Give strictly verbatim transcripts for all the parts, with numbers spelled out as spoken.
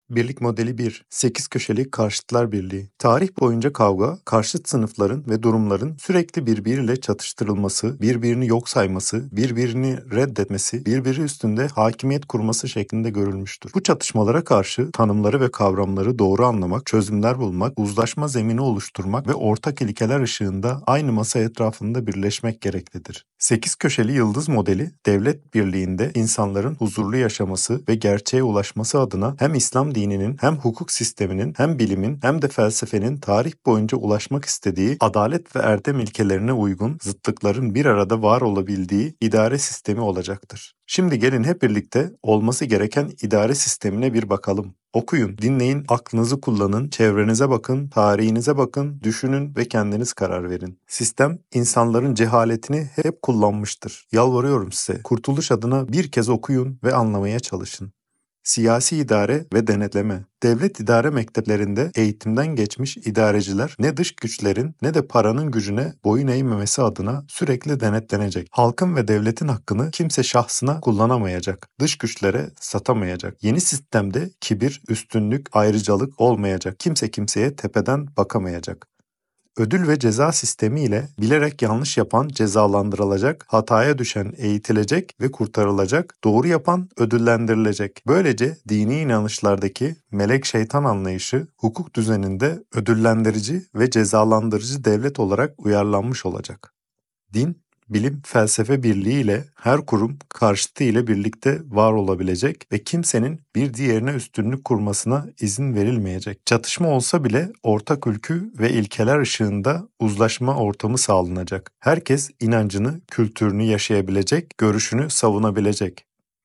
Birlik modeli bir. Sekiz köşeli karşıtlar birliği. Tarih boyunca kavga, karşıt sınıfların ve durumların sürekli birbiriyle çatıştırılması, birbirini yok sayması, birbirini reddetmesi, birbiri üstünde hakimiyet kurması şeklinde görülmüştür. Bu çatışmalara karşı tanımları ve kavramları doğru anlamak, çözümler bulmak, uzlaşma zemini oluşturmak ve ortak ilkeler ışığında aynı masa etrafında birleşmek gereklidir. Sekiz köşeli yıldız modeli, devlet birliğinde insanların huzurlu yaşaması ve gerçeğe ulaşması adına hem İslam dininin hem hukuk sisteminin hem bilimin hem de felsefenin tarih boyunca ulaşmak istediği adalet ve erdem ilkelerine uygun zıtlıkların bir arada var olabildiği idare sistemi olacaktır. Şimdi gelin hep birlikte olması gereken idare sistemine bir bakalım. Okuyun, dinleyin, aklınızı kullanın, çevrenize bakın, tarihinize bakın, düşünün ve kendiniz karar verin. Sistem, insanların cehaletini hep kullanmıştır. Yalvarıyorum size, kurtuluş adına bir kez okuyun ve anlamaya çalışın. Siyasi idare ve denetleme. Devlet idare mekteplerinde eğitimden geçmiş idareciler ne dış güçlerin ne de paranın gücüne boyun eğmemesi adına sürekli denetlenecek. Halkın ve devletin hakkını kimse şahsına kullanamayacak. Dış güçlere satamayacak. Yeni sistemde kibir, üstünlük, ayrıcalık olmayacak. Kimse kimseye tepeden bakamayacak. Ödül ve ceza sistemi ile bilerek yanlış yapan cezalandırılacak, hataya düşen eğitilecek ve kurtarılacak, doğru yapan ödüllendirilecek. Böylece dini inanışlardaki melek şeytan anlayışı hukuk düzeninde ödüllendirici ve cezalandırıcı devlet olarak uyarlanmış olacak. Din, bilim, felsefe birliği ile her kurum karşıtı ile birlikte var olabilecek ve kimsenin bir diğerine üstünlük kurmasına izin verilmeyecek. Çatışma olsa bile ortak ülkü ve ilkeler ışığında uzlaşma ortamı sağlanacak. Herkes inancını, kültürünü yaşayabilecek, görüşünü savunabilecek.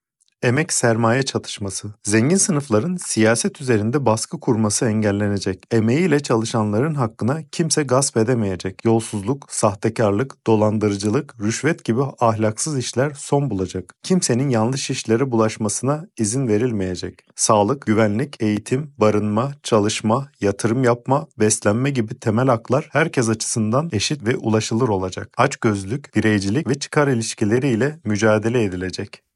Emek sermaye çatışması. Zengin sınıfların siyaset üzerinde baskı kurması engellenecek. Emeğiyle çalışanların hakkına kimse gasp edemeyecek. Yolsuzluk, sahtekarlık, dolandırıcılık, rüşvet gibi ahlaksız işler son bulacak. Kimsenin yanlış işlere bulaşmasına izin verilmeyecek. Sağlık, güvenlik, eğitim, barınma, çalışma, yatırım yapma, beslenme gibi temel haklar herkes açısından eşit ve ulaşılır olacak. Açgözlülük, bireycilik ve çıkar ilişkileriyle mücadele edilecek.